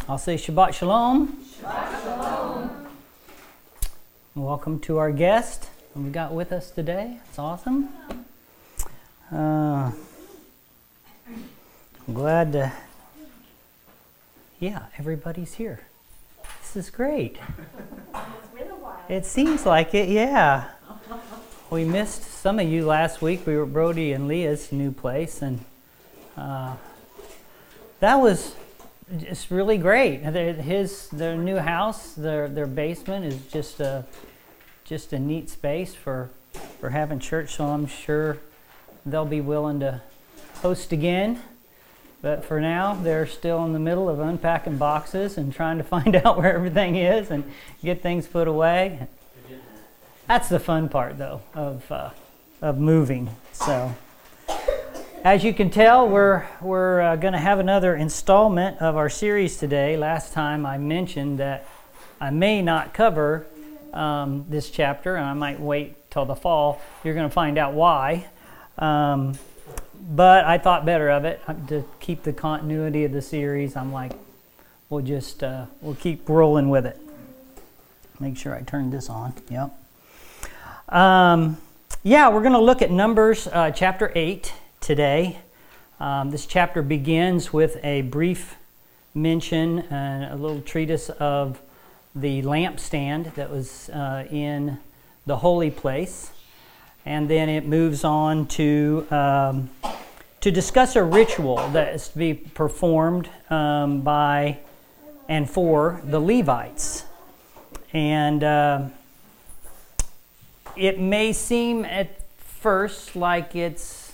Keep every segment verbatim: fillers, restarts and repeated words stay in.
I'll say Shabbat Shalom. Shabbat Shalom. Welcome to our guest we got with us today. It's awesome. Uh, I'm glad to, yeah, everybody's here. This is great. It's been a while. It seems like it, yeah. We missed some of you last week. We were at Brody and Leah's new place, and uh, that was just really great. His their new house, their their basement is just a just a neat space for for having church. So I'm sure they'll be willing to host again. But for now, they're still in the middle of unpacking boxes and trying to find out where everything is and get things put away. That's the fun part, though, of uh, of moving. So, as you can tell, we're we're uh, going to have another installment of our series today. Last time I mentioned that I may not cover um, this chapter, and I might wait till the fall. You're going to find out why. Um, but I thought better of it to keep the continuity of the series. I'm like, we'll just uh, we'll keep rolling with it. Make sure I turn this on. Yep. Um, yeah, we're going to look at Numbers uh, chapter eight today. Um, this chapter begins with a brief mention and a little treatise of the lampstand that was uh, in the holy place. And then it moves on to um, to discuss a ritual that is to be performed um, by and for the Levites. And uh, it may seem at first like it's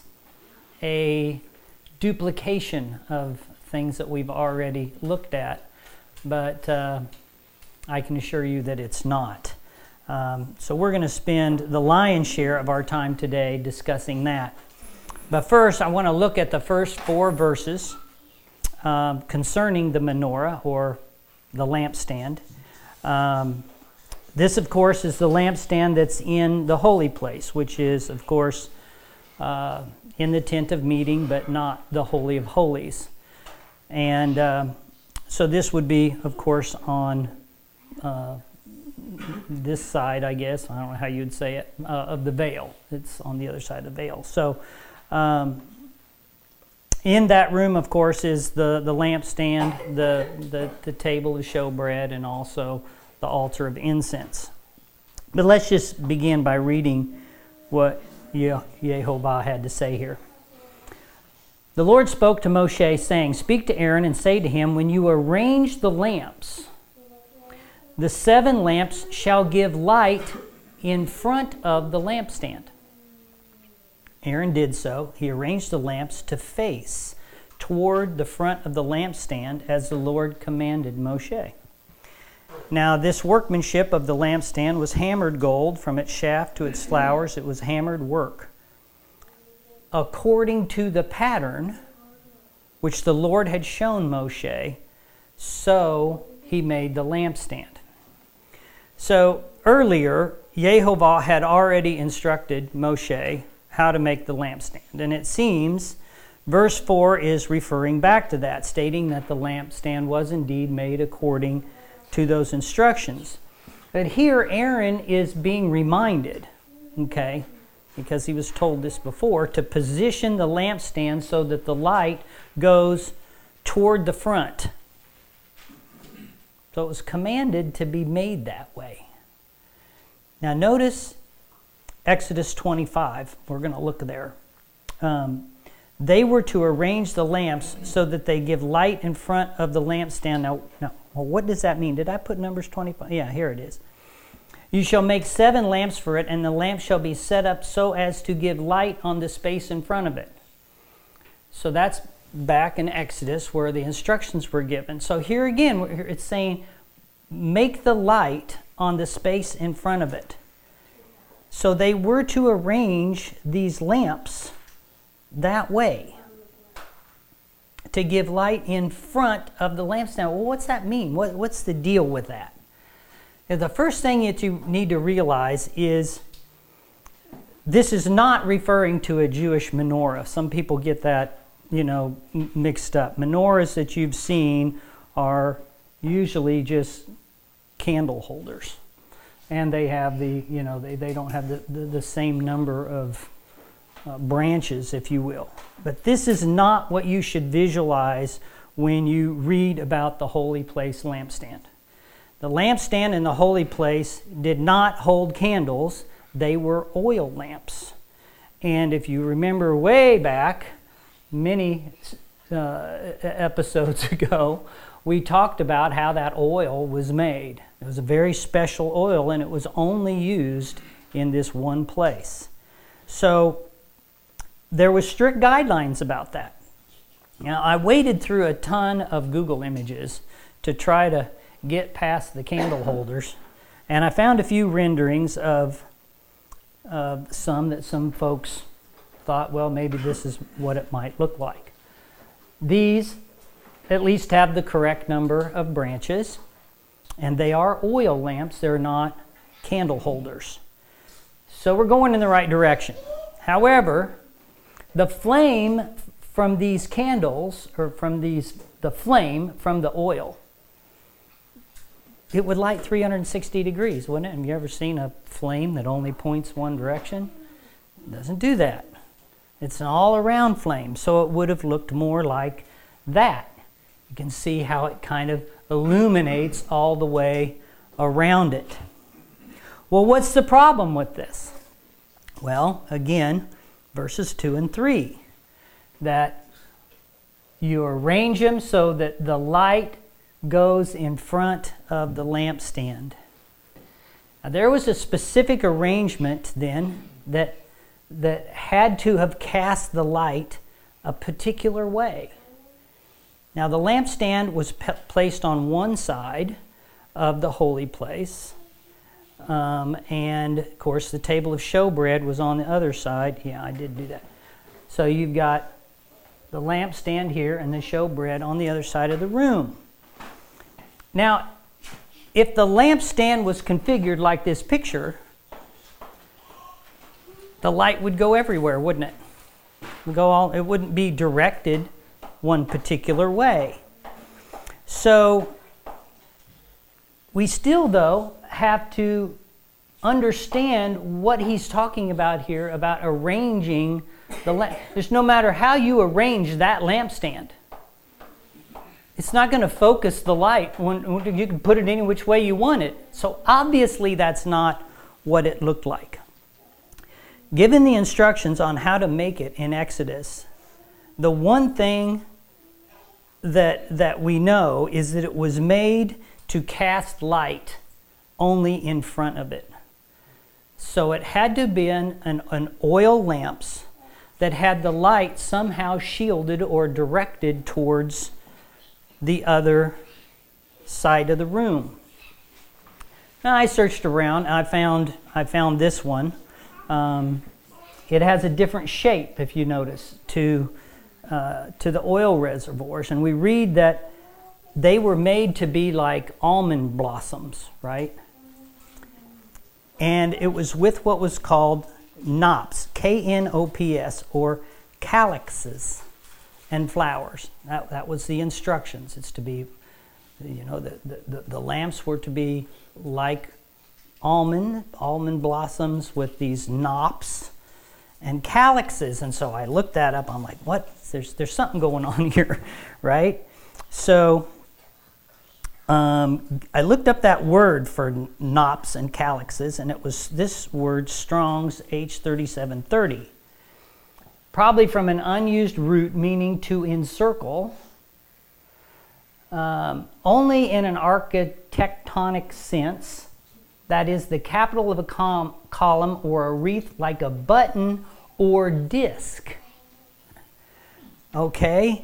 a duplication of things that we've already looked at, but uh, I can assure you that it's not. Um, so we're going to spend the lion's share of our time today discussing that. But first, I want to look at the first four verses um, concerning the menorah, or the lampstand. Um, this, of course, is the lampstand that's in the holy place, which is, of course, uh, in the tent of meeting, but not the Holy of Holies. And uh, so this would be, of course, on uh, this side, I guess, I don't know how you'd say it, uh, of the veil. It's on the other side of the veil. So um, in that room, of course, is the, the lampstand, the, the, the table of showbread, and also the altar of incense. But let's just begin by reading what Ye- Yehovah had to say here. The Lord spoke to Moshe, saying, "Speak to Aaron and say to him, when you arrange the lamps, the seven lamps shall give light in front of the lampstand." Aaron did so. He arranged the lamps to face toward the front of the lampstand as the Lord commanded Moshe. Now, this workmanship of the lampstand was hammered gold from its shaft to its flowers. It was hammered work, according to the pattern which the Lord had shown Moshe, so he made the lampstand. So earlier, Yehovah had already instructed Moshe how to make the lampstand. And it seems verse four is referring back to that, stating that the lampstand was indeed made according to those instructions. But here Aaron is being reminded, okay, because he was told this before, to position the lampstand so that the light goes toward the front. So it was commanded to be made that way. Now notice Exodus twenty-five. We're going to look there. Um, they were to arrange the lamps so that they give light in front of the lampstand. Now, now well, what does that mean? Did I put Numbers twenty-five? Yeah, here it is. You shall make seven lamps for it, and the lamp shall be set up so as to give light on the space in front of it. So that's back in Exodus where the instructions were given. So here again, it's saying, make the light on the space in front of it. So they were to arrange these lamps that way to give light in front of the lampstand. Well, what's that mean? What, what's the deal with that? Now, the first thing that you need to realize is this is not referring to a Jewish menorah. Some people get that, you know, mixed up. Menorahs that you've seen are usually just candle holders. And they have the, you know, they, they don't have the, the, the same number of uh, branches, if you will. But this is not what you should visualize when you read about the holy place lampstand. The lampstand in the holy place did not hold candles. They were oil lamps. And if you remember way back, many uh, episodes ago, we talked about how that oil was made. It was a very special oil, and it was only used in this one place. So there was strict guidelines about that. Now, I waded through a ton of Google images to try to get past the candle holders, and I found a few renderings of uh, some that some folks thought, well, maybe this is what it might look like. These at least have the correct number of branches, and they are oil lamps. They're not candle holders. So we're going in the right direction. However, the flame from these candles, or from these, the flame from the oil, it would light three hundred sixty degrees, wouldn't it? Have you ever seen a flame that only points one direction? It doesn't do that. It's an all-around flame, so it would have looked more like that. You can see how it kind of illuminates all the way around it. Well, what's the problem with this? Well, again, verses two and three, that you arrange them so that the light goes in front of the lampstand. Now, there was a specific arrangement then that, that had to have cast the light a particular way. Now, the lampstand was pe- placed on one side of the holy place, um, and of course the table of showbread was on the other side. Yeah, I did do that. So you've got the lampstand here and the showbread on the other side of the room. Now, if the lampstand was configured like this picture, the light would go everywhere, wouldn't it? It would go all, it wouldn't be directed one particular way. So we still, though, have to understand what he's talking about here about arranging the lamp. There's no matter how you arrange that lampstand, it's not going to focus the light when, when you can put it any which way you want it. So obviously that's not what it looked like. Given the instructions on how to make it in Exodus, the one thing that that we know is that it was made to cast light only in front of it. So it had to be an, an, an oil lamps that had the light somehow shielded or directed towards the other side of the room. Now, I searched around. I found I found this one. Um, it has a different shape, if you notice, to uh, to the oil reservoirs, and we read that they were made to be like almond blossoms, right? And it was with what was called knops, K N O P S, or calyxes and flowers. That, that was the instructions. It's to be, you know, the, the, the lamps were to be like almond, almond blossoms with these knops and calyxes. And so I looked that up. I'm like, what? There's, there's something going on here, right? So um, I looked up that word for knops and calyxes, and it was this word, Strong's H thirty-seven thirty. Probably from an unused root meaning to encircle, um, only in an architectonic sense. That is the capital of a com- column or a wreath like a button or disc. Okay?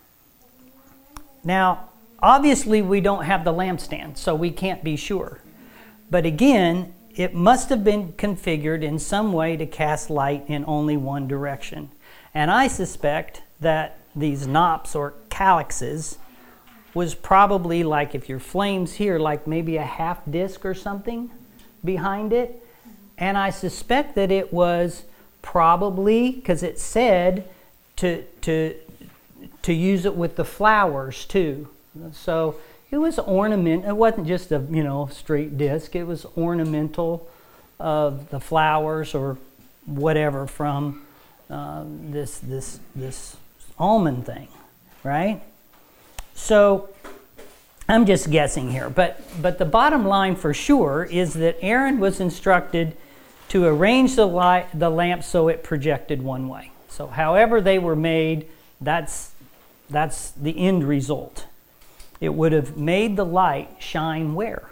Now, obviously we don't have the lampstand, so we can't be sure. But again, it must have been configured in some way to cast light in only one direction. And I suspect that these knops or calyxes was probably like, if your flame's here, like maybe a half disc or something behind it. And I suspect that it was probably, because it said to, to, to use it with the flowers too. So it was ornament. It wasn't just a, you know, straight disc. It was ornamental of the flowers or whatever from uh, this this this almond thing, right? So I'm just guessing here, but but the bottom line for sure is that Aaron was instructed to arrange the light, the lamp so it projected one way. So however they were made, that's that's the end result. It would have made the light shine where?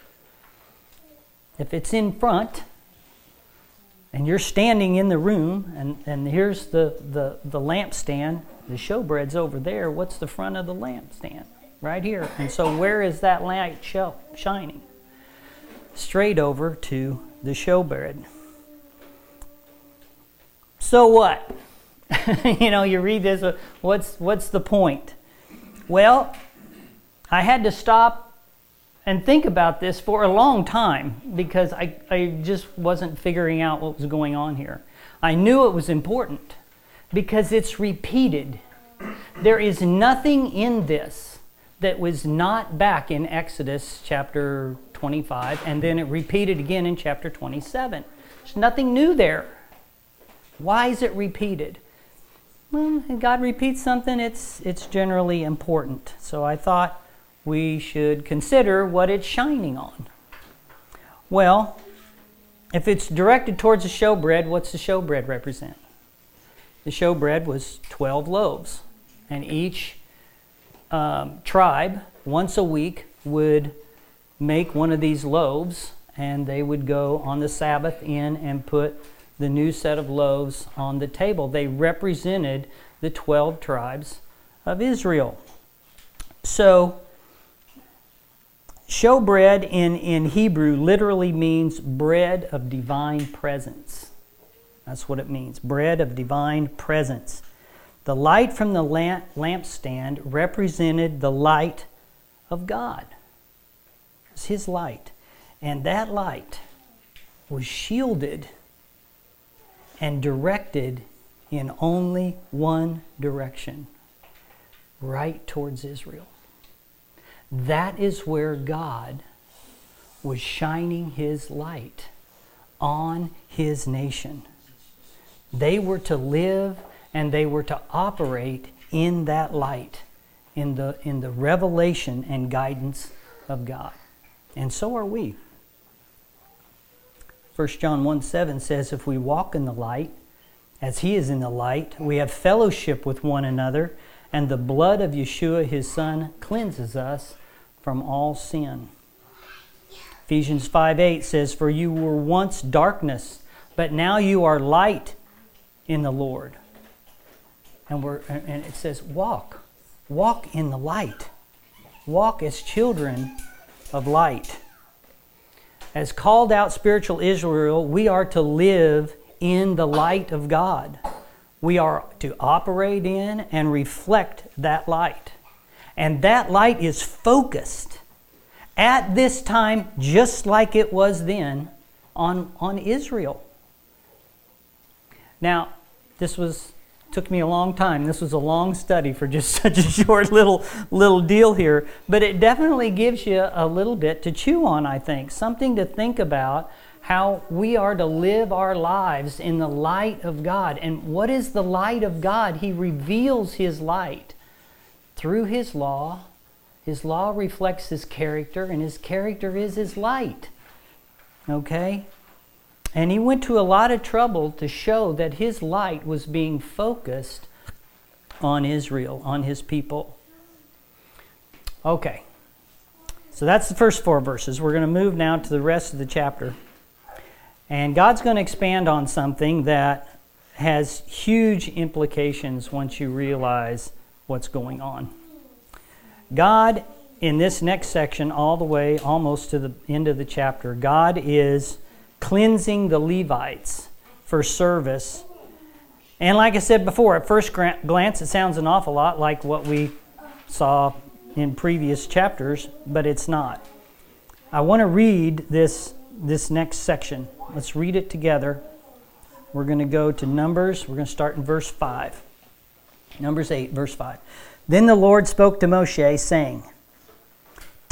If it's in front and you're standing in the room and, and here's the, the, the lampstand, the showbread's over there, what's the front of the lampstand? Right here. And so where is that light show, shining? Straight over to the showbread. So what? You know, you read this, what's what's the point? Well, I had to stop and think about this for a long time because I, I just wasn't figuring out what was going on here. I knew it was important because it's repeated. There is nothing in this that was not back in Exodus chapter twenty-five, and then it repeated again in chapter twenty-seven. There's nothing new there. Why is it repeated? Well, if God repeats something, it's it's generally important. So I thought we should consider what it's shining on. Well, if it's directed towards the showbread, what's the showbread represent? The showbread was twelve loaves, and each Um, tribe once a week would make one of these loaves, and they would go on the Sabbath in and put the new set of loaves on the table. They represented the twelve tribes of Israel. So showbread in, in Hebrew literally means bread of divine presence. That's what it means, bread of divine presence. The light from the lamp, lampstand represented the light of God. It's His light. And that light was shielded and directed in only one direction, right towards Israel. That is where God was shining His light on His nation. They were to live and they were to operate in that light, in the in the revelation and guidance of God. And so are we. First John one seven says, if we walk in the light, as He is in the light, we have fellowship with one another, and the blood of Yeshua, His Son, cleanses us from all sin. Ephesians five eight says, for you were once darkness, but now you are light in the Lord. And we're and it says, walk. Walk in the light. Walk as children of light. As called out spiritual Israel, we are to live in the light of God. We are to operate in and reflect that light. And that light is focused at this time, just like it was then, on, on Israel. Now, this was took me a long time. This was a long study for just such a short little little deal here. But it definitely gives you a little bit to chew on, I think. Something to think about, how we are to live our lives in the light of God. And what is the light of God? He reveals His light through His law. His law reflects His character, and His character is His light. Okay? And He went to a lot of trouble to show that His light was being focused on Israel, on His people. Okay. So that's the first four verses. We're going to move now to the rest of the chapter. And God's going to expand on something that has huge implications once you realize what's going on. God, in this next section, all the way almost to the end of the chapter, God is cleansing the Levites for service. And like I said before, at first glance, it sounds an awful lot like what we saw in previous chapters, but it's not. I want to read this, this next section. Let's read it together. We're going to go to Numbers. We're going to start in verse five. Numbers eight, verse five. Then the Lord spoke to Moshe, saying,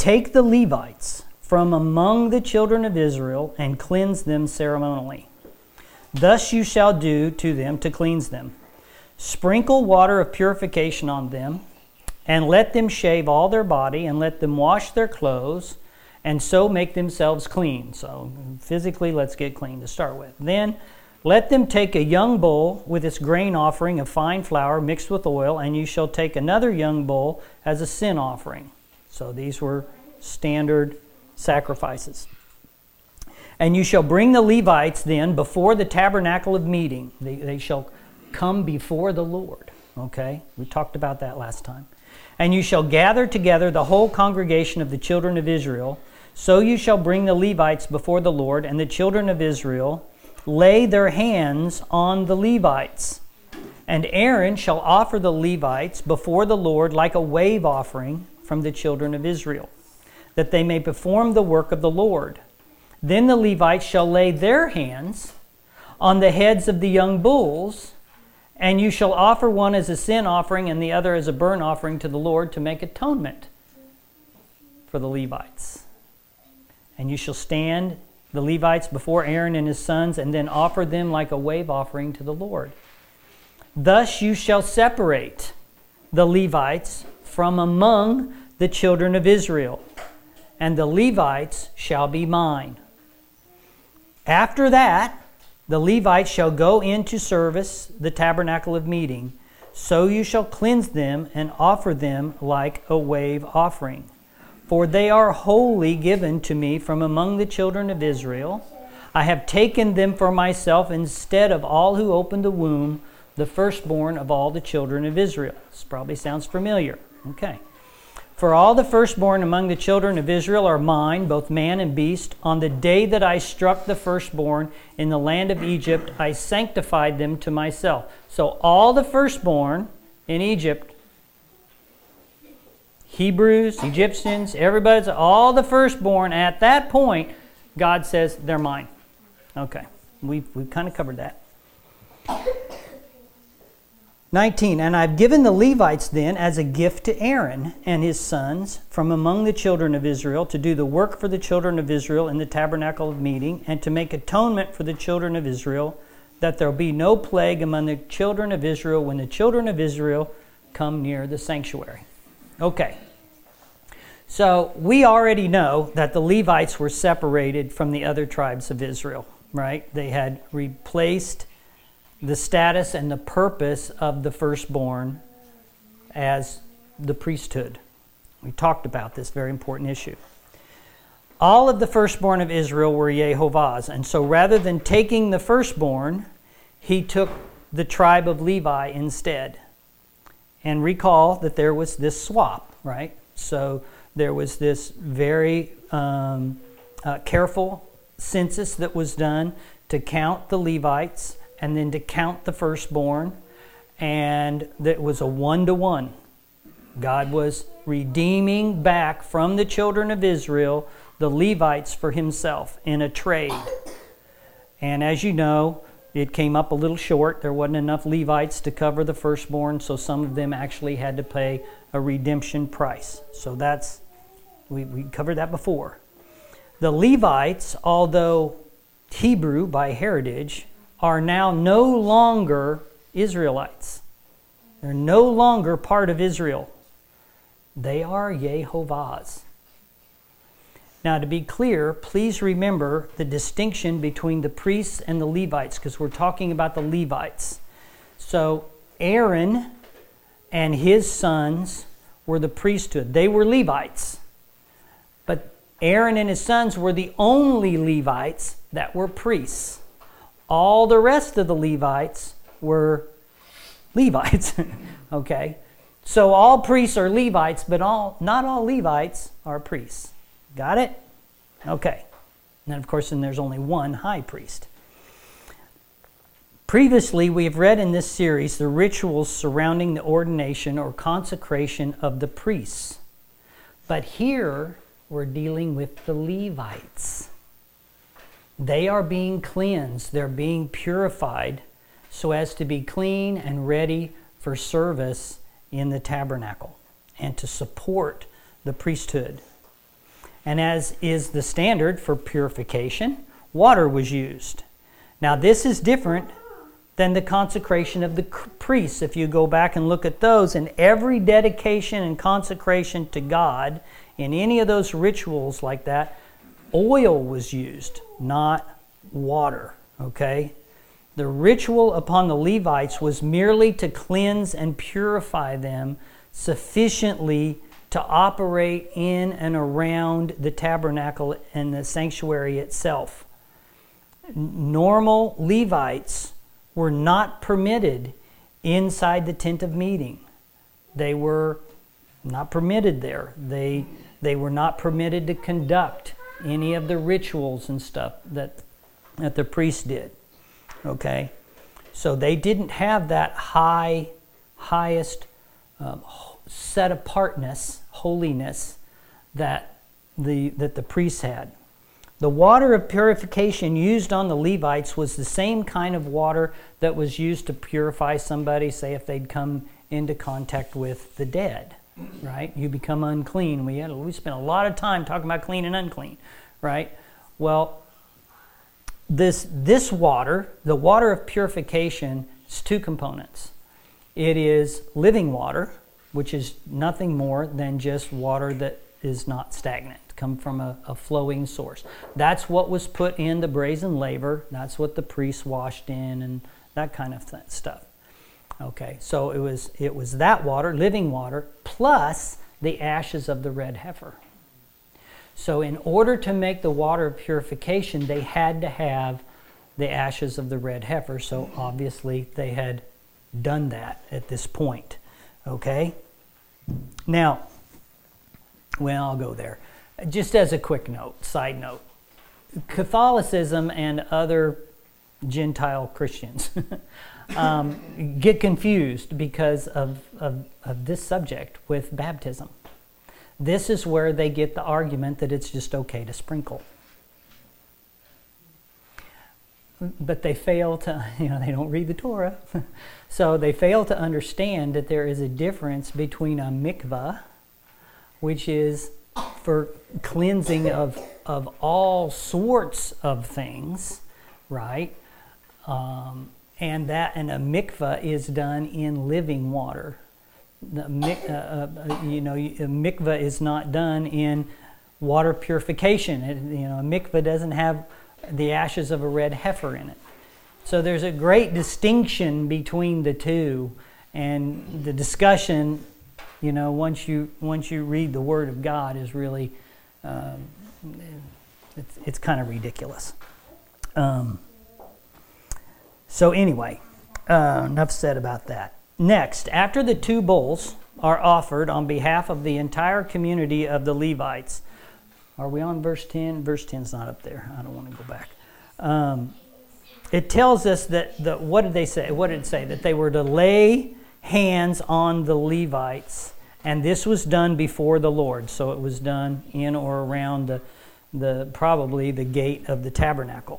take the Levites from among the children of Israel and cleanse them ceremonially. Thus you shall do to them to cleanse them. Sprinkle water of purification on them, and let them shave all their body, and let them wash their clothes, and so make themselves clean. So physically, let's get clean to start with. Then let them take a young bull with its grain offering of fine flour mixed with oil, and you shall take another young bull as a sin offering. So these were standard sacrifices. And you shall bring the Levites then before the tabernacle of meeting. They, they shall come before the Lord. Okay? We talked about that last time. And you shall gather together the whole congregation of the children of Israel. So you shall bring the Levites before the Lord, and the children of Israel lay their hands on the Levites. And Aaron shall offer the Levites before the Lord like a wave offering from the children of Israel, that they may perform the work of the Lord. Then the Levites shall lay their hands on the heads of the young bulls, and you shall offer one as a sin offering and the other as a burnt offering to the Lord to make atonement for the Levites. And you shall stand the Levites before Aaron and his sons, and then offer them like a wave offering to the Lord. Thus you shall separate the Levites from among the children of Israel, and the Levites shall be mine. After that, the Levites shall go into service the tabernacle of meeting. So you shall cleanse them and offer them like a wave offering. For they are wholly given to me from among the children of Israel. I have taken them for myself instead of all who opened the womb, the firstborn of all the children of Israel. This probably sounds familiar. Okay. For all the firstborn among the children of Israel are mine, both man and beast. On the day that I struck the firstborn in the land of Egypt, I sanctified them to myself. So all the firstborn in Egypt, Hebrews, Egyptians, everybody's, all the firstborn, at that point, God says, they're mine. Okay, we've, we've kind of covered that. nineteen, and I've given the Levites then as a gift to Aaron and his sons from among the children of Israel to do the work for the children of Israel in the tabernacle of meeting, and to make atonement for the children of Israel, that there be no plague among the children of Israel when the children of Israel come near the sanctuary. Okay. So we already know that the Levites were separated from the other tribes of Israel, right? They had replaced the status and the purpose of the firstborn as the priesthood. We talked about this very important issue. All of the firstborn of Israel were Yehovah's, and so rather than taking the firstborn, he took the tribe of Levi instead. And recall that there was this swap, right? So there was this very um, uh, careful census that was done to count the Levites and then to count the firstborn, and that was a one-to-one. God was redeeming back from the children of Israel the Levites for himself in a trade. And as you know, it came up a little short. There wasn't enough Levites to cover the firstborn, so some of them actually had to pay a redemption price. So that's, we, we covered that before. The Levites, although Hebrew by heritage, are now no longer Israelites. They're no longer part of Israel. They are Yehovah's. Now, to be clear, please remember the distinction between the priests and the Levites, because we're talking about the Levites. So Aaron and his sons were the priesthood. They were Levites. But Aaron and his sons were the only Levites that were priests. All the rest of the Levites were Levites. Okay? So all priests are Levites, but all not all Levites are priests. Got it? Okay. And then, of course, then there's only one high priest. Previously, we have read in this series the rituals surrounding the ordination or consecration of the priests. But here, we're dealing with the Levites. They are being cleansed. They're being purified so as to be clean and ready for service in the tabernacle and to support the priesthood. And as is the standard for purification, water was used. Now this is different than the consecration of the priests. If you go back and look at those, in every dedication and consecration to God, in any of those rituals like that, oil was used, not water, okay? The ritual upon the Levites was merely to cleanse and purify them sufficiently to operate in and around the tabernacle and the sanctuary itself. Normal Levites were not permitted inside the tent of meeting. They were not permitted there. They, they were not permitted to conduct any of the rituals and stuff that, that the priests did. Okay? So they didn't have that high, highest um, set apartness, holiness that the, that the priests had. The water of purification used on the Levites was the same kind of water that was used to purify somebody, say if they'd come into contact with the dead, right? You become unclean. We had we spent a lot of time talking about clean and unclean, right? Well, this this water, the water of purification, is two components. It is living water, which is nothing more than just water that is not stagnant, come from a, a flowing source. That's what was put in the brazen laver. That's what the priests washed in and that kind of th- stuff. Okay, so it was it was that water, living water, plus the ashes of the red heifer. So in order to make the water of purification, they had to have the ashes of the red heifer. So obviously they had done that at this point. Okay? Now, well, I'll go there. Just as a quick note, side note, Catholicism and other Gentile Christians um, get confused because of, of, of this subject with baptism. This is where they get the argument that it's just okay to sprinkle. But they fail to, you know, they don't read the Torah. So they fail to understand that there is a difference between a mikvah, which is for cleansing of, of all sorts of things, right? Um, and that and a mikvah is done in living water. The mik, uh, uh, you know, a mikvah is not done in water purification. It, you know, a mikvah doesn't have the ashes of a red heifer in it. So there's a great distinction between the two, and the discussion, you know, once you once you read the Word of God, is really um, it's it's kind of ridiculous. Um, so anyway, uh, enough said about that. Next, after the two bulls are offered on behalf of the entire community of the Levites. Are we on verse ten? Verse ten is not up there. I don't want to go back. Um, it tells us that, the, what did they say? What did it say? That they were to lay hands on the Levites, and this was done before the Lord. So it was done in or around the, the probably the gate of the tabernacle.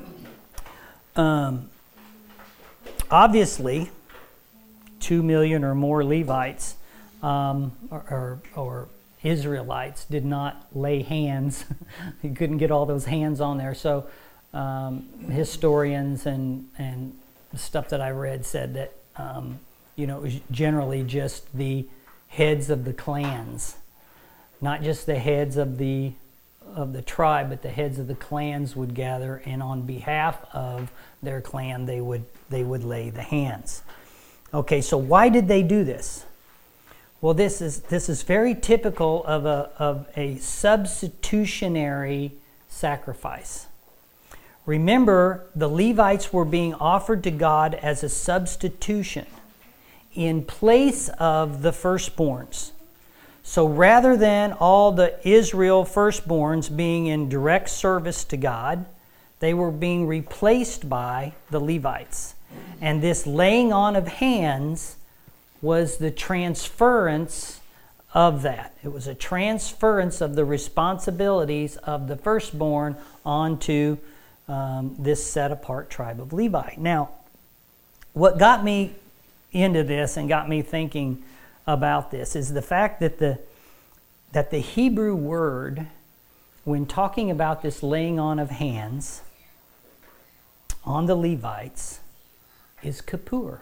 Um, obviously, two million or more Levites um, or, or, or Israelites did not lay hands. You couldn't get all those hands on there. So um, historians and, and stuff that I read said that um, you know, it was generally just the heads of the clans, not just the heads of the of the tribe, but the heads of the clans would gather, and on behalf of their clan, they would they would lay the hands. Okay, so why did they do this? Well, this is this is very typical of a of a substitutionary sacrifice. Remember, the Levites were being offered to God as a substitution in place of the firstborns. So rather than all the Israel firstborns being in direct service to God, they were being replaced by the Levites. And this laying on of hands was the transference of that. It was a transference of the responsibilities of the firstborn onto um, this set-apart tribe of Levi. Now, what got me into this and got me thinking about this is the fact that the that the Hebrew word when talking about this laying on of hands on the Levites is Kippur,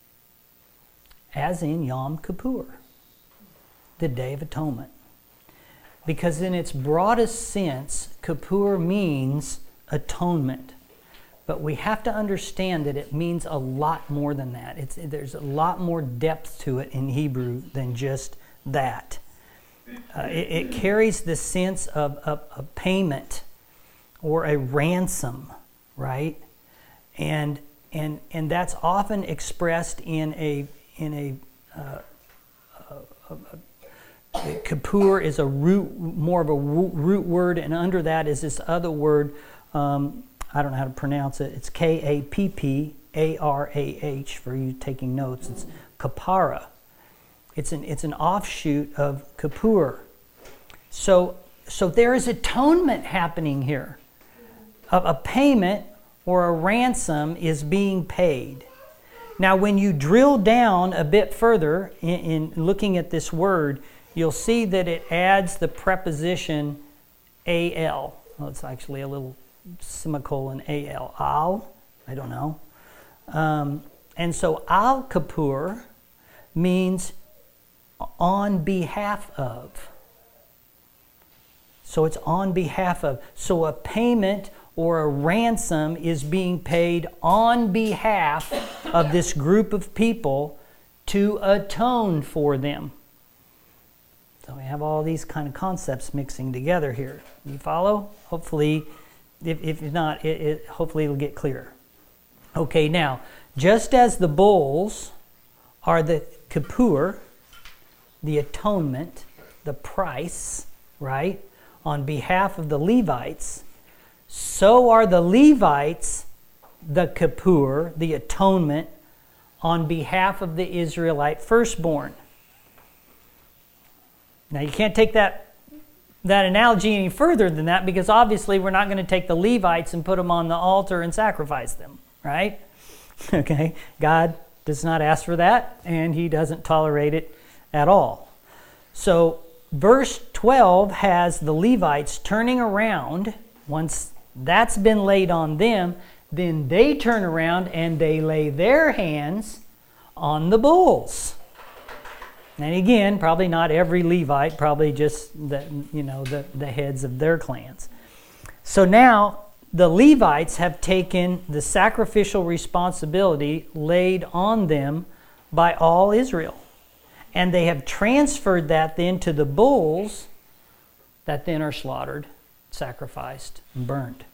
as in Yom Kippur, the Day of Atonement. Because in its broadest sense, Kippur means atonement. But we have to understand that it means a lot more than that. It's, there's a lot more depth to it in Hebrew than just that. Uh, it, it carries the sense of a, a payment or a ransom, right? And and and that's often expressed in a in a, uh, a, a, a Kippur is a root, more of a root word, and under that is this other word. Um, I don't know how to pronounce it. It's K A P P A R A H for you taking notes. It's kapara. It's an it's an offshoot of Kippur. So so there is atonement happening here. A, a payment or a ransom is being paid. Now, when you drill down a bit further in, in looking at this word, you'll see that it adds the preposition al. Well, it's actually a little semicolon al. Al, I don't know. Um, and so al Kippur means on behalf of. So it's on behalf of. So a payment or a ransom is being paid on behalf of this group of people to atone for them. So we have all these kind of concepts mixing together here. You follow? Hopefully, if, if not, it, it, hopefully it'll get clearer. Okay, now, just as the bulls are the Kippur, the atonement, the price, right, on behalf of the Levites, so are the Levites the Kippur, the atonement, on behalf of the Israelite firstborn. Now you can't take that, that analogy any further than that, because obviously we're not going to take the Levites and put them on the altar and sacrifice them, right? Okay, God does not ask for that, and He doesn't tolerate it at all. So verse twelve has the Levites turning around. Once that's been laid on them, then they turn around and they lay their hands on the bulls. And again, probably not every Levite, probably just the, you know, the, the heads of their clans. So now the Levites have taken the sacrificial responsibility laid on them by all Israel. And they have transferred that then to the bulls that then are slaughtered, sacrificed, and burned.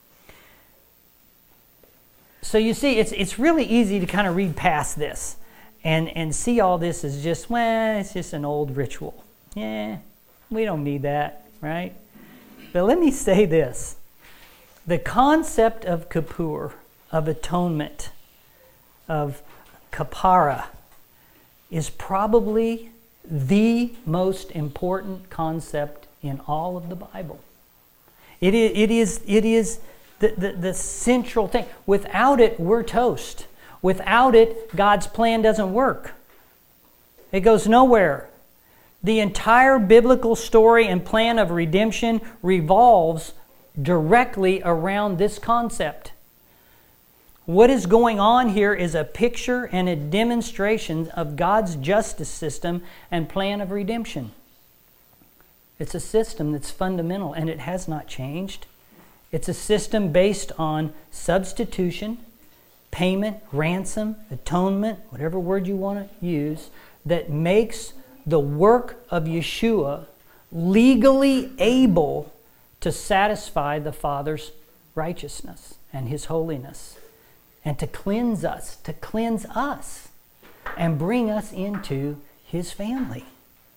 So you see, it's it's really easy to kind of read past this and, and see all this as just, well, it's just an old ritual. Yeah, we don't need that, right? But let me say this. The concept of Kippur, of atonement, of kapara, is probably the most important concept in all of the Bible. It is, it is, it is the, the, the central thing. Without it, we're toast. Without it, God's plan doesn't work. It goes nowhere. The entire biblical story and plan of redemption revolves directly around this concept. What is going on here is a picture and a demonstration of God's justice system and plan of redemption. It's a system that's fundamental, and it has not changed. It's a system based on substitution, payment, ransom, atonement, whatever word you want to use, that makes the work of Yeshua legally able to satisfy the Father's righteousness and His holiness, and to cleanse us, to cleanse us, and bring us into His family.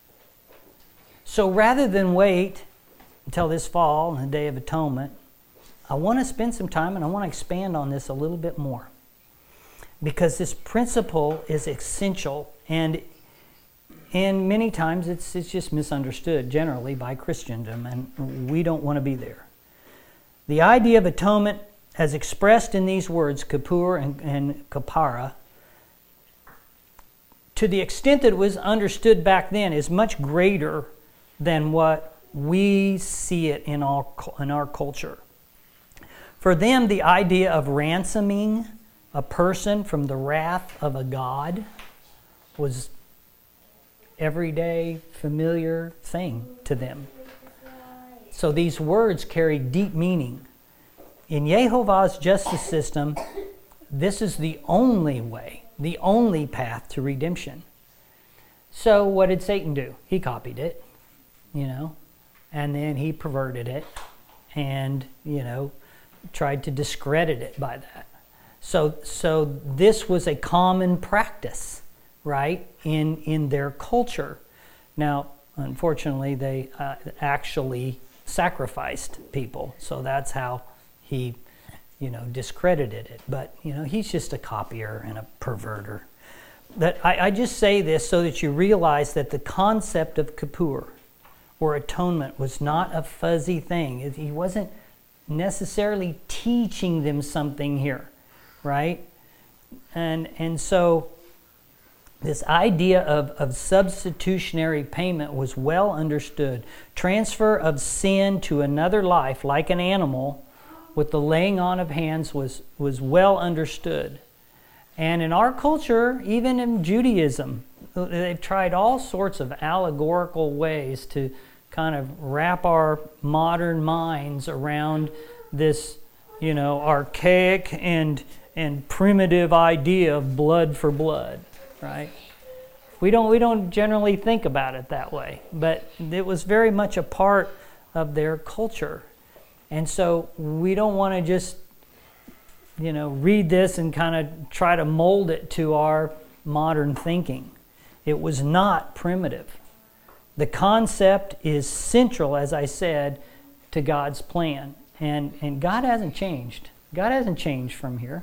So rather than wait until this fall and the Day of Atonement, I want to spend some time and I want to expand on this a little bit more, because this principle is essential, and and many times it's it's just misunderstood generally by Christendom, and we don't want to be there. The idea of atonement, as expressed in these words, Kippur and, and kapara, to the extent that it was understood back then, is much greater than what We see it in our, in our culture. For them, the idea of ransoming a person from the wrath of a god was everyday, familiar thing to them. So these words carry deep meaning. In Yehovah's justice system, this is the only way, the only path to redemption. So what did Satan do? He copied it, you know, and then he perverted it and, you know, tried to discredit it by that. So so this was a common practice, right, in, in their culture. Now, unfortunately, they uh, actually sacrificed people. So that's how he, you know, discredited it. But, you know, he's just a copier and a perverter. That I, I just say this so that you realize that the concept of Kippur, or atonement, was not a fuzzy thing. He wasn't necessarily teaching them something here, right? And and so this idea of, of substitutionary payment was well understood. Transfer of sin to another life, like an animal, with the laying on of hands was, was well understood. And in our culture, even in Judaism, they've tried all sorts of allegorical ways to kind of wrap our modern minds around this, you know, archaic and and primitive idea of blood for blood, right? We don't we don't generally think about it that way, but it was very much a part of their culture. And so we don't want to just, you know, read this and kind of try to mold it to our modern thinking. It was not primitive. The concept is central, as I said, to God's plan. And, and God hasn't changed. God hasn't changed from here.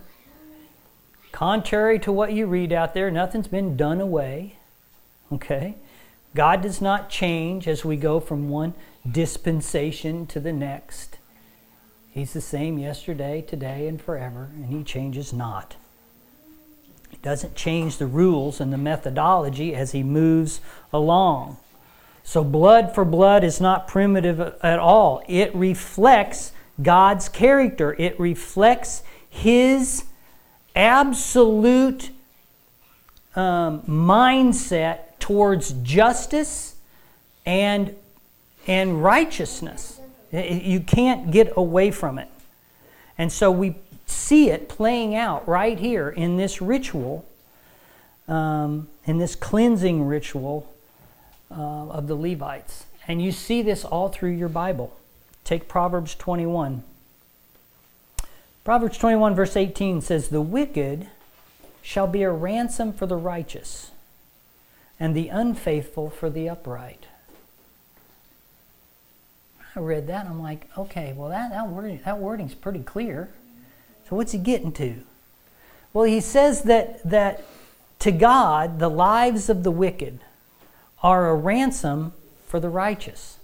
Contrary to what you read out there, nothing's been done away. Okay? God does not change as we go from one dispensation to the next. He's the same yesterday, today, and forever, and He changes not. He doesn't change the rules and the methodology as He moves along. So blood for blood is not primitive at all. It reflects God's character. It reflects His absolute um, mindset towards justice and, and righteousness. You can't get away from it. And so we see it playing out right here in this ritual, um, in this cleansing ritual uh, of the Levites. And you see this all through your Bible. Take Proverbs twenty-one. Proverbs twenty-one verse eighteen says, "The wicked shall be a ransom for the righteous, and the unfaithful for the upright." I read that and I'm like, okay, well that, that, wording, that wording's pretty clear. So what's he getting to? Well, he says that, that to God, the lives of the wicked are a ransom for the righteous.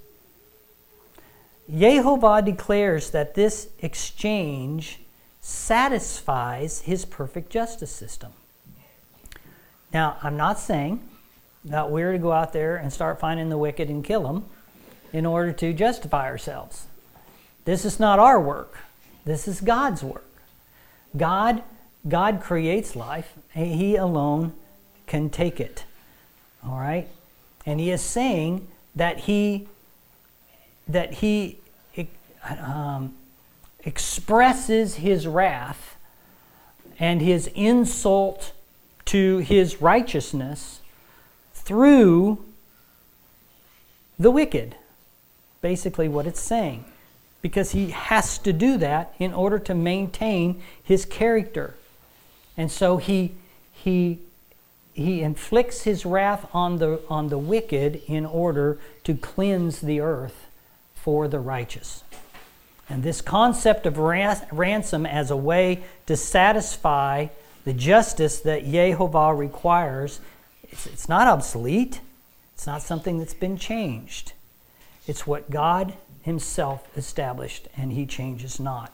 Yehovah declares that this exchange satisfies His perfect justice system. Now, I'm not saying that we're to go out there and start finding the wicked and kill them in order to justify ourselves. This is not our work. This is God's work. God, God creates life. He alone can take it. All right? And He is saying that He that He um, expresses His wrath and His insult to His righteousness through the wicked. Basically what it's saying. Because He has to do that in order to maintain His character. And so he he he inflicts His wrath on the on the wicked in order to cleanse the earth for the righteous. And this concept of ransom as a way to satisfy the justice that Yehovah requires, it's, it's not obsolete. It's not something that's been changed. It's what God Himself established, and He changes not.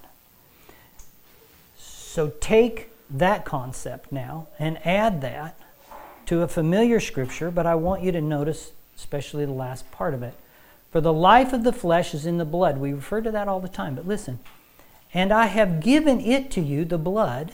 So take that concept now and add that to a familiar scripture, but I want you to notice, especially the last part of it, For the life of the flesh is in the blood. We refer to that all the time, but listen. And I have given it to you, the blood.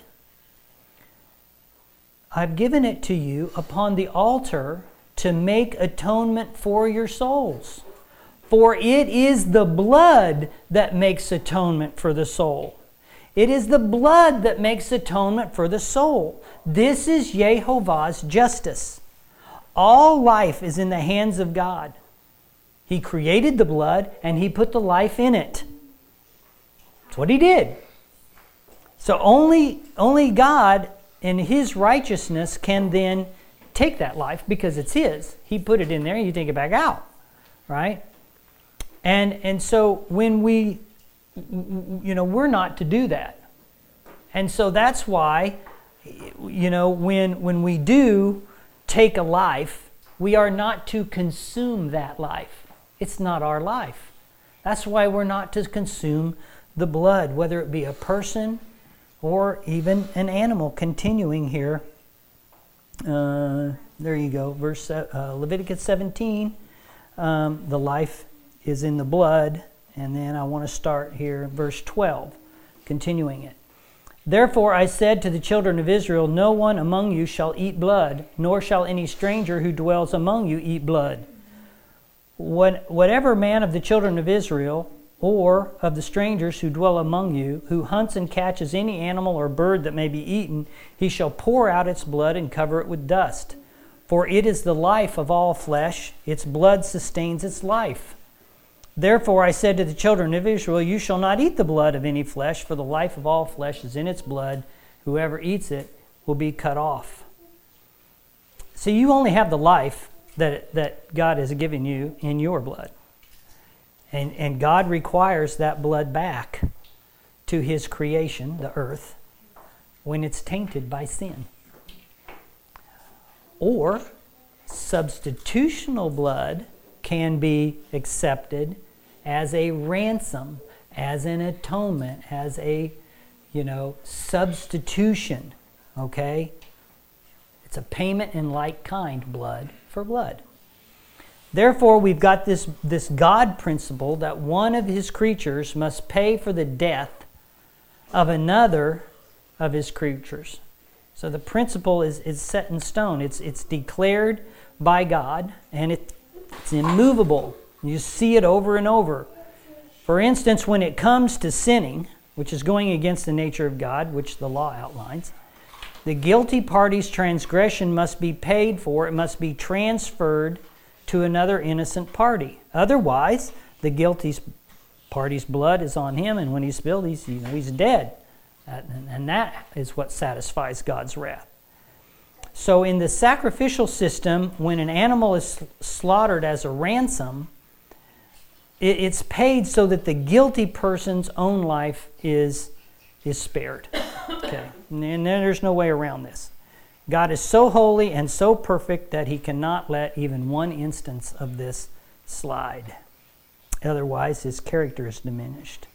I've given it to you upon the altar to make atonement for your souls. For it is the blood that makes atonement for the soul. It is the blood that makes atonement for the soul. This is Jehovah's justice. All life is in the hands of God. He created the blood and He put the life in it. That's what He did. So only, only God in His righteousness can then take that life because it's His. He put it in there and you take it back out. Right? And, and so when we, you know, we're not to do that. And so that's why, you know, when, when we do take a life, we are not to consume that life. It's not our life. That's why we're not to consume the blood, whether it be a person or even an animal. Continuing here, uh, there you go, verse uh, Leviticus seventeen. Um, the life is in the blood, and then I want to start here, verse twelve, continuing it. Therefore I said to the children of Israel, no one among you shall eat blood, nor shall any stranger who dwells among you eat blood. What, whatever man of the children of Israel, or of the strangers who dwell among you, who hunts and catches any animal or bird that may be eaten, he shall pour out its blood and cover it with dust. For it is the life of all flesh, its blood sustains its life. Therefore I said to the children of Israel, you shall not eat the blood of any flesh, for the life of all flesh is in its blood. Whoever eats it will be cut off. So you only have the life that, that God has given you in your blood. And, and God requires that blood back to His creation, the earth, when it's tainted by sin. Or substitutional blood can be accepted as a ransom, as an atonement, as a, you know, substitution, okay? It's a payment in like kind, blood for blood. Therefore, we've got this, this God principle that one of His creatures must pay for the death of another of His creatures. So the principle is, is set in stone. It's, it's declared by God, and it, it's immovable. You see it over and over. For instance, when it comes to sinning, which is going against the nature of God, which the law outlines, the guilty party's transgression must be paid for. It must be transferred to another innocent party. Otherwise, the guilty party's blood is on him, and when he's spilled, he's, you know, he's dead. And that is what satisfies God's wrath. So in the sacrificial system, when an animal is slaughtered as a ransom, it's paid so that the guilty person's own life is, is spared. Okay, and there's no way around this. God is so holy and so perfect that He cannot let even one instance of this slide. Otherwise, His character is diminished.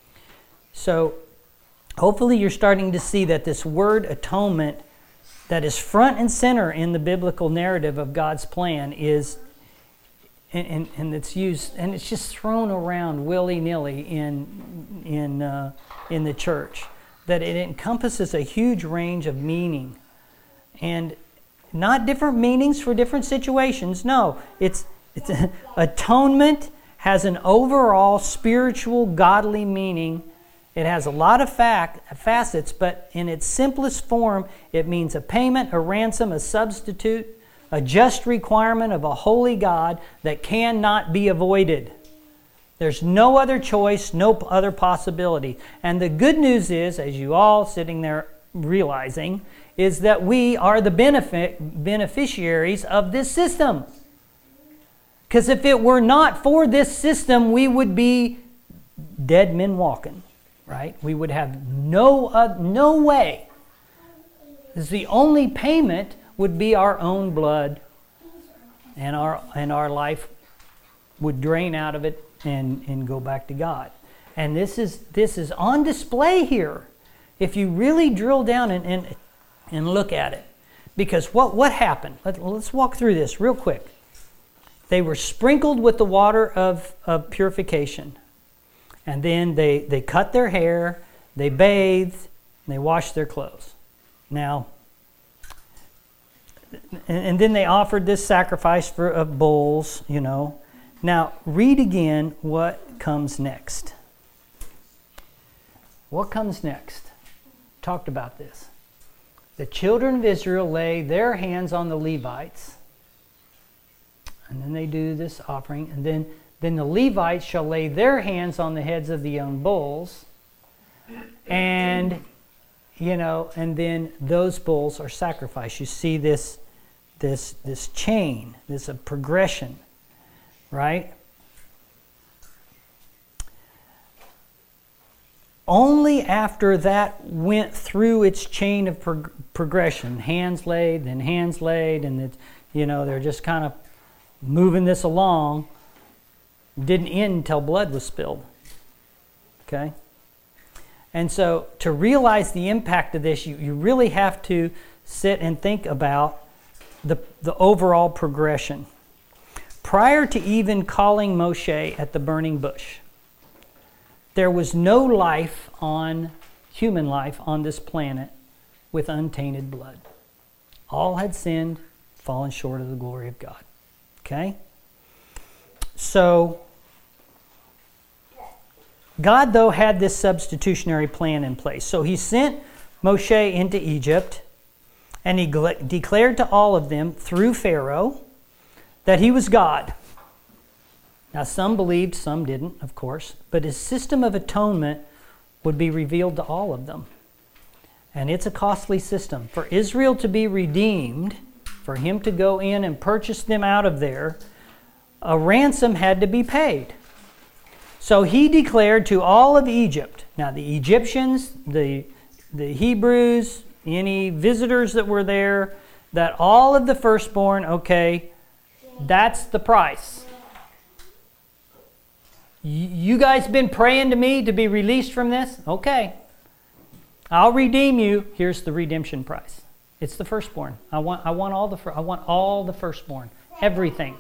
So, hopefully you're starting to see that this word atonement that is front and center in the biblical narrative of God's plan is, and, and, and it's used, and it's just thrown around willy-nilly in, in, uh, in the church, that it encompasses a huge range of meaning. And not different meanings for different situations. No, it's, it's atonement has an overall spiritual, godly meaning. It has a lot of fact, facets, but in its simplest form, it means a payment, a ransom, a substitute, a just requirement of a holy God that cannot be avoided. There's no other choice, no other possibility. And the good news is, as you all sitting there realizing, is that we are the benefit beneficiaries of this system. Because if it were not for this system, we would be dead men walking. Right? We would have no uh, no way. The only payment would be our own blood, and our and our life would drain out of it and, and go back to God. And this is this is on display here. If you really drill down and and, and look at it. Because what, what happened? Let, let's walk through this real quick. they were sprinkled with the water of, of purification. And then they, they cut their hair, they bathed, and they washed their clothes. Now, and, and then they offered this sacrifice for of bulls, you know. Now, read again what comes next. What comes next? Talked about this. The children of Israel lay their hands on the Levites, and then they do this offering, and then, then the Levites shall lay their hands on the heads of the young bulls, and, you know, and then those bulls are sacrificed. You see this, this, this chain, this a progression, right? Only after that went through its chain of prog- progression, hands laid, then hands laid, and it's, you know, they're just kind of moving this along, didn't end until blood was spilled. Okay? And so to realize the impact of this, you, you really have to sit and think about the, the overall progression. Prior to even calling Moshe at the burning bush, there was no life on, human life on this planet with untainted blood. All had sinned, fallen short of the glory of God. Okay? So, God, though, had this substitutionary plan in place. So he sent Moshe into Egypt, and he gle- declared to all of them through Pharaoh that he was God. Now, some believed, some didn't, of course, but his system of atonement would be revealed to all of them. And it's a costly system. For Israel to be redeemed, for him to go in and purchase them out of there, a ransom had to be paid. So he declared to all of Egypt, now the Egyptians, the, the Hebrews, any visitors that were there, that all of the firstborn, okay, that's the price. You guys been praying to me to be released from this? Okay. I'll redeem you. Here's the redemption price. It's the firstborn. I want I want all the I want all the firstborn. Everything.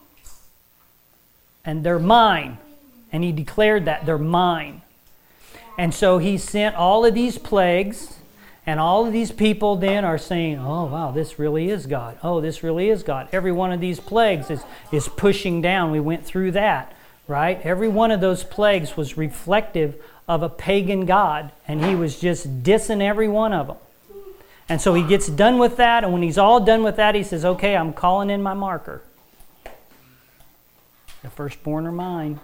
And they're mine. And he declared that they're mine. And so he sent all of these plagues, and all of these people then are saying, oh wow, this really is God. Oh, this really is God. Every one of these plagues is, is pushing down. We went through that. Right? Every one of those plagues was reflective of a pagan god, and he was just dissing every one of them. And so he gets done with that, and when he's all done with that, he says, okay, I'm calling in my marker. The firstborn are mine.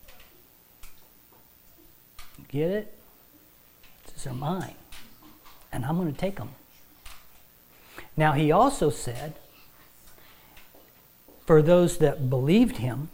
Get it? These are mine, and I'm going to take them. Now, he also said, for those that believed him,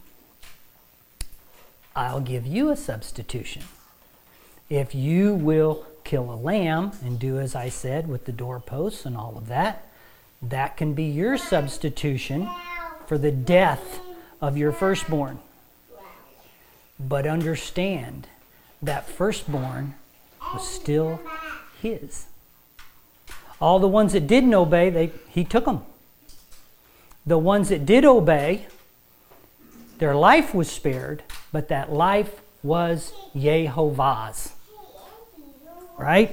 I'll give you a substitution. If you will kill a lamb and do as I said with the doorposts and all of that, that can be your substitution for the death of your firstborn. But understand that firstborn was still his. All the ones that didn't obey, they, he took them. The ones that did obey, their life was spared, but that life was Yehovah's. Right?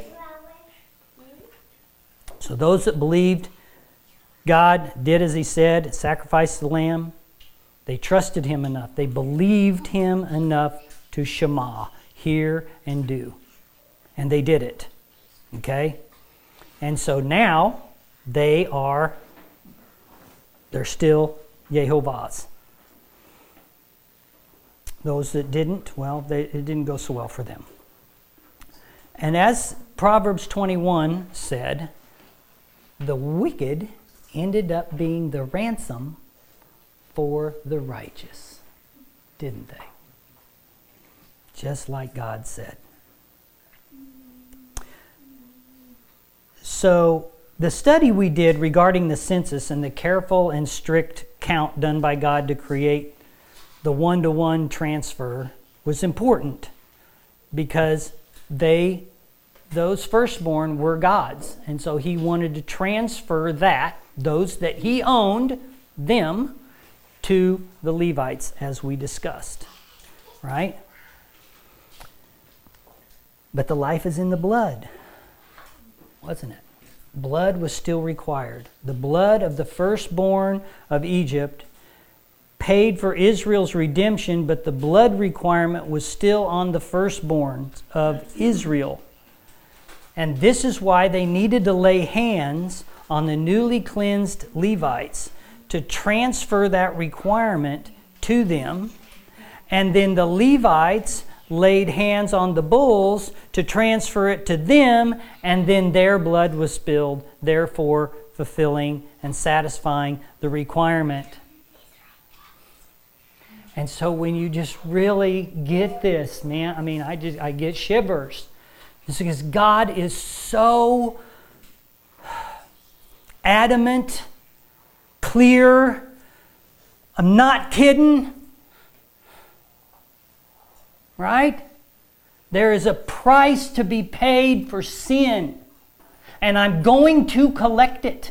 So those that believed God did as he said, sacrificed the lamb, they trusted him enough. They believed him enough to Shema, hear and do. And they did it. Okay? And so now they are, they're still Yehovah's. Those that didn't, well, they, it didn't go so well for them. And as Proverbs twenty-one said, the wicked ended up being the ransom for the righteous, didn't they? Just like God said. So the study we did regarding the census and the careful and strict count done by God to create the one-to-one transfer was important because they, those firstborn were God's. And so he wanted to transfer that, those that he owned, them, to the Levites, as we discussed, right? But the life is in the blood, wasn't it? Blood was still required. The blood of the firstborn of Egypt paid for Israel's redemption, but the blood requirement was still on the firstborn of Israel. And this is why they needed to lay hands on the newly cleansed Levites to transfer that requirement to them. And then the Levites laid hands on the bulls to transfer it to them, and then their blood was spilled, therefore fulfilling and satisfying the requirement. And so when you just really get this, man, I mean, I just I get shivers. It's because God is so adamant, clear. I'm not kidding. Right? There is a price to be paid for sin, and I'm going to collect it.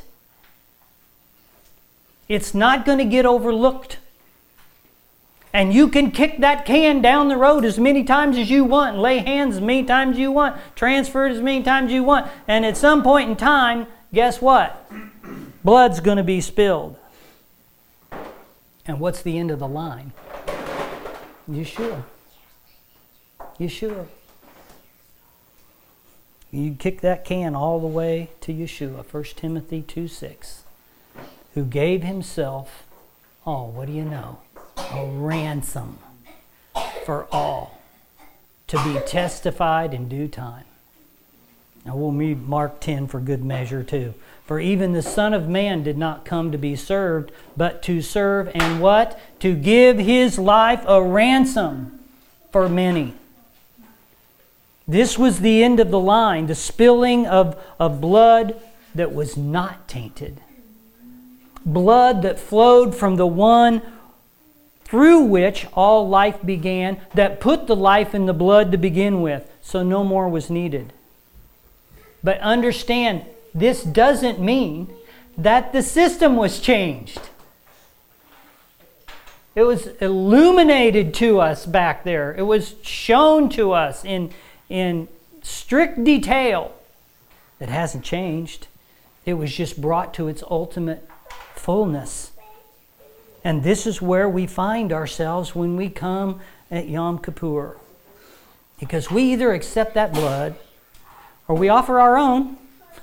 It's not going to get overlooked. And you can kick that can down the road as many times as you want, lay hands as many times as you want, transfer it as many times as you want, and at some point in time, guess what? Blood's going to be spilled. And what's the end of the line? Yeshua. Yeshua. You kick that can all the way to Yeshua, First Timothy two six, who gave himself, oh, what do you know? A ransom for all, to be testified in due time. Now we'll read Mark ten for good measure too. For even the Son of Man did not come to be served, but to serve, and what? To give his life a ransom for many. This was the end of the line, the spilling of, of blood that was not tainted. Blood that flowed from the one through which all life began, that put the life in the blood to begin with, so no more was needed. But understand, this doesn't mean that the system was changed. It was illuminated to us back there. It was shown to us in in strict detail. It hasn't changed. It was just brought to its ultimate fullness. And this is where we find ourselves when we come at Yom Kippur. Because we either accept that blood or we offer our own.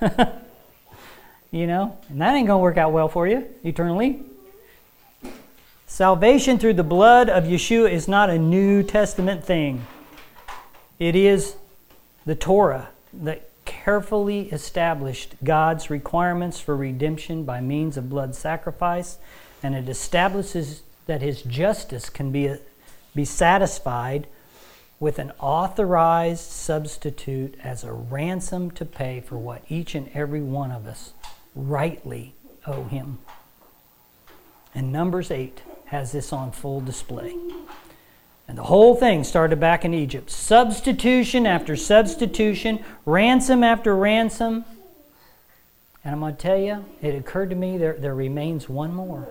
You know, and that ain't going to work out well for you eternally. Salvation through the blood of Yeshua is not a New Testament thing. It is the Torah that carefully established God's requirements for redemption by means of blood sacrifice, and it establishes that His justice can be, be satisfied with an authorized substitute as a ransom to pay for what each and every one of us rightly owe Him. And Numbers eight has this on full display. And the whole thing started back in Egypt. Substitution after substitution, ransom after ransom. And I'm going to tell you, it occurred to me there, there remains one more.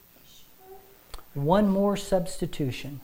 One more substitution.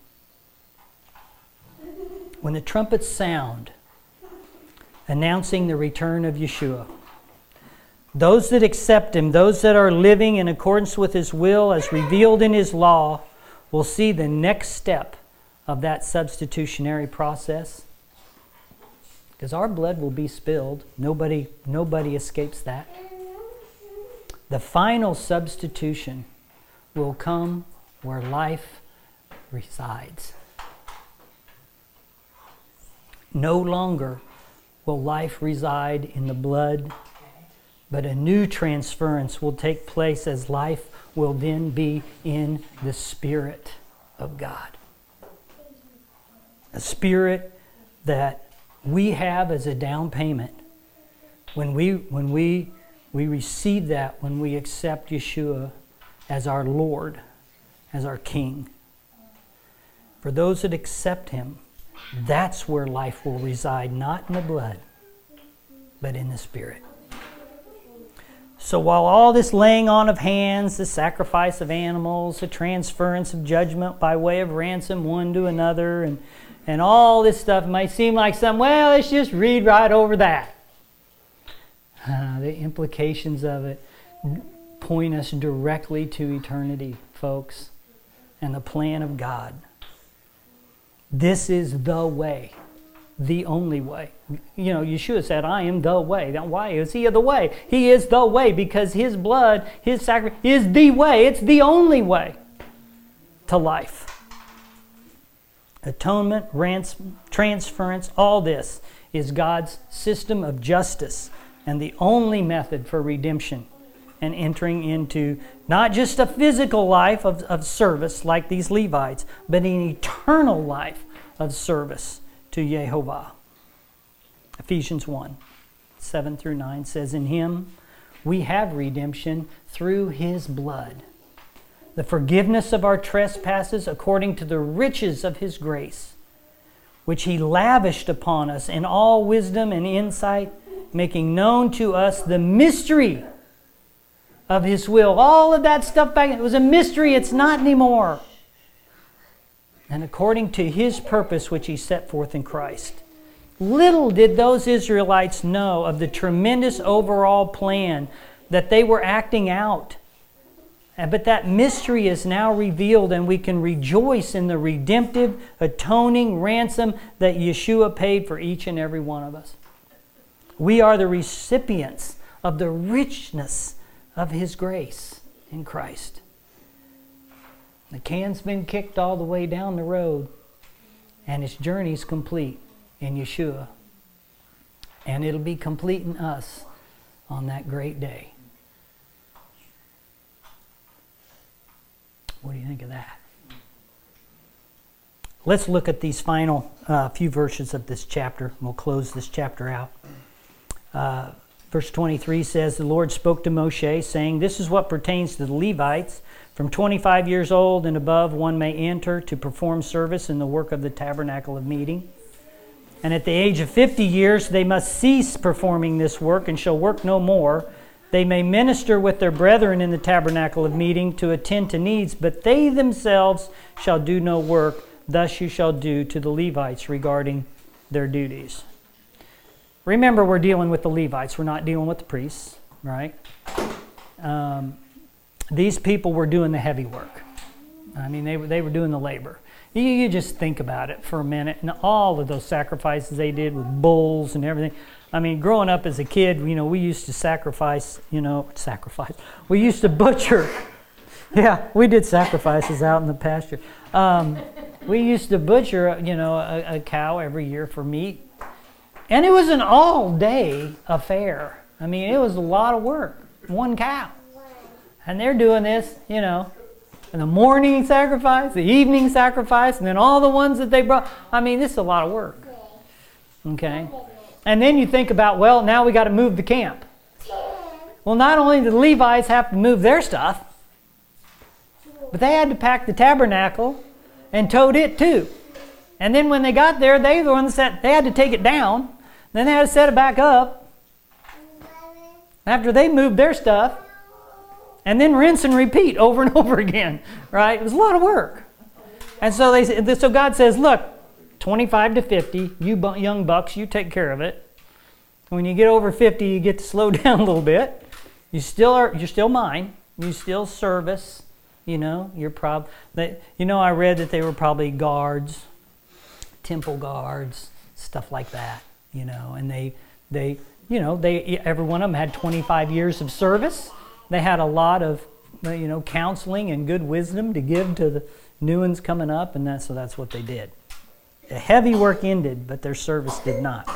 When the trumpets sound, announcing the return of Yeshua, those that accept Him, those that are living in accordance with His will as revealed in His law, will see the next step of that substitutionary process. Because our blood will be spilled. Nobody, nobody escapes that. The final substitution will come where life resides. No longer will life reside in the blood, but a new transference will take place as life will then be in the Spirit of God. A Spirit that we have as a down payment. When we, when we, we receive that, when we accept Yeshua as our Lord, as our King. For those that accept Him, that's where life will reside, not in the blood, but in the Spirit. So while all this laying on of hands, the sacrifice of animals, the transference of judgment by way of ransom one to another, and, and all this stuff might seem like some, well, let's just read right over that. Uh, the implications of it point us directly to eternity, folks, and the plan of God. This is the way. The only way. You know, Yeshua said, I am the way. Now, why is he the way? He is the way because his blood, his sacrifice is the way. It's the only way to life. Atonement, ransom, transference, all this is God's system of justice and the only method for redemption and entering into not just a physical life of, of service like these Levites, but an eternal life of service to Jehovah. Ephesians one, seven through nine says, in him we have redemption through his blood, the forgiveness of our trespasses according to the riches of his grace, which he lavished upon us in all wisdom and insight, making known to us the mystery of his will. All of that stuff back, it was a mystery, it's not anymore. And according to his purpose which he set forth in Christ. Little did those Israelites know of the tremendous overall plan that they were acting out. But that mystery is now revealed, and we can rejoice in the redemptive, atoning ransom that Yeshua paid for each and every one of us. We are the recipients of the richness of his grace in Christ. The can's been kicked all the way down the road, and its journey's complete in Yeshua. And it'll be complete in us on that great day. What do you think of that? Let's look at these final uh, few verses of this chapter. We'll close this chapter out. Uh, verse twenty-three says, the Lord spoke to Moshe, saying, this is what pertains to the Levites. From twenty-five years old and above, one may enter to perform service in the work of the tabernacle of meeting. And at the age of fifty years, they must cease performing this work and shall work no more. They may minister with their brethren in the tabernacle of meeting to attend to needs, but they themselves shall do no work. Thus you shall do to the Levites regarding their duties. Remember, we're dealing with the Levites. We're not dealing with the priests, right? Um, these people were doing the heavy work. I mean, they were, they were doing the labor. You, you just think about it for a minute, and all of those sacrifices they did with bulls and everything. I mean, growing up as a kid, you know, we used to sacrifice, you know, sacrifice. We used to butcher. Yeah, we did sacrifices out in the pasture. Um, we used to butcher, you know, a, a cow every year for meat. And it was an all-day affair. I mean, it was a lot of work. One cow. And they're doing this, you know, in the morning sacrifice, the evening sacrifice, and then all the ones that they brought. I mean, this is a lot of work. Okay? And then you think about, well, now we got to move the camp. Well, not only did the Levites have to move their stuff, but they had to pack the tabernacle and tote it too. And then when they got there, they were the ones that they had to take it down. Then they had to set it back up after they moved their stuff. And then rinse and repeat over and over again, right? It was a lot of work. And so they, so God says, look, twenty-five to fifty, you young bucks, you take care of it. When you get over fifty, you get to slow down a little bit. You still are, you're still mine. You still service, you know, you're prob- they, you know, I read that they were probably guards, temple guards, stuff like that, you know, and they, they, you know, they, every one of them had twenty-five years of service. They had a lot of, you know, counseling and good wisdom to give to the new ones coming up, and that, so that's what they did. The heavy work ended, but their service did not.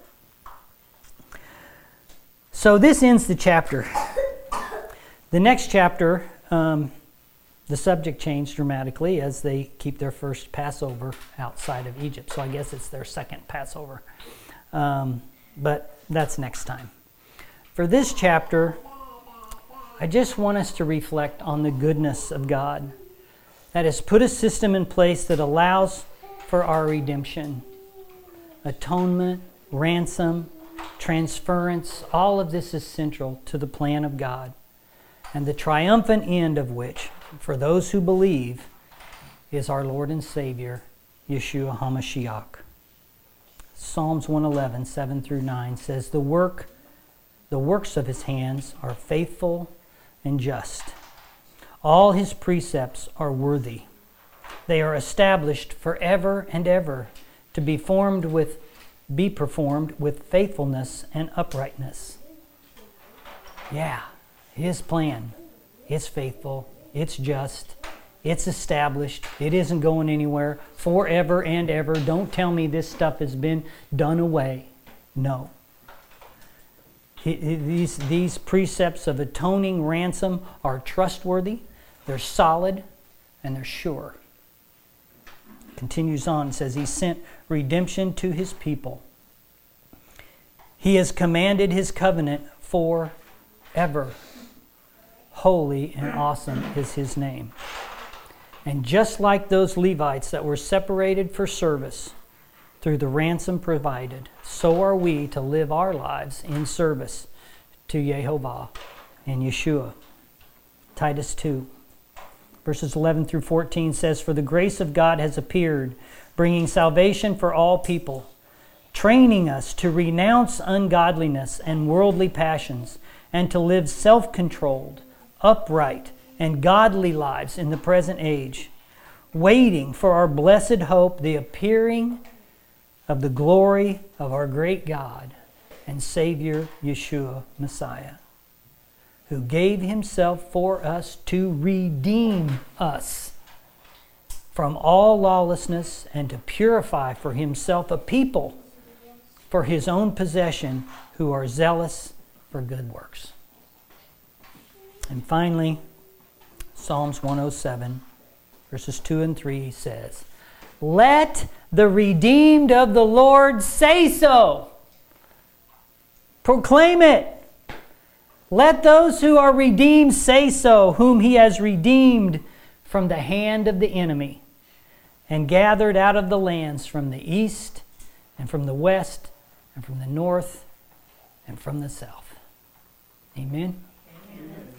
So this ends the chapter. The next chapter, um, the subject changed dramatically as they keep their first Passover outside of Egypt. So I guess it's their second Passover. Um, but that's next time. For this chapter, I just want us to reflect on the goodness of God that has put a system in place that allows for our redemption, atonement, ransom, transference, all of this is central to the plan of God. And the triumphant end of which, for those who believe, is our Lord and Savior, Yeshua HaMashiach. Psalms one eleven, seven through nine says, The work, the works of his hands are faithful and just. All his precepts are worthy. They are established forever and ever, to be formed with, be performed with faithfulness and uprightness. Yeah, his plan. It's faithful. It's just. It's established. It isn't going anywhere forever and ever. Don't tell me this stuff has been done away. No. These, these precepts of atoning ransom are trustworthy, they're solid, and they're sure. Continues on, it says, He sent redemption to His people. He has commanded His covenant forever. Holy and awesome is His name. And just like those Levites that were separated for service through the ransom provided, so are we to live our lives in service to Yehovah and Yeshua. Titus two, verses eleven through fourteen says, For the grace of God has appeared, bringing salvation for all people, training us to renounce ungodliness and worldly passions, and to live self-controlled, upright, and godly lives in the present age, waiting for our blessed hope, the appearing of the glory of our great God and Savior Yeshua Messiah, who gave Himself for us to redeem us from all lawlessness and to purify for Himself a people for His own possession who are zealous for good works. And finally, Psalms one oh seven, verses two and three says, Let the redeemed of the Lord say so. Proclaim it. Let those who are redeemed say so, whom He has redeemed from the hand of the enemy, and gathered out of the lands from the east, and from the west, and from the north, and from the south. Amen. Amen.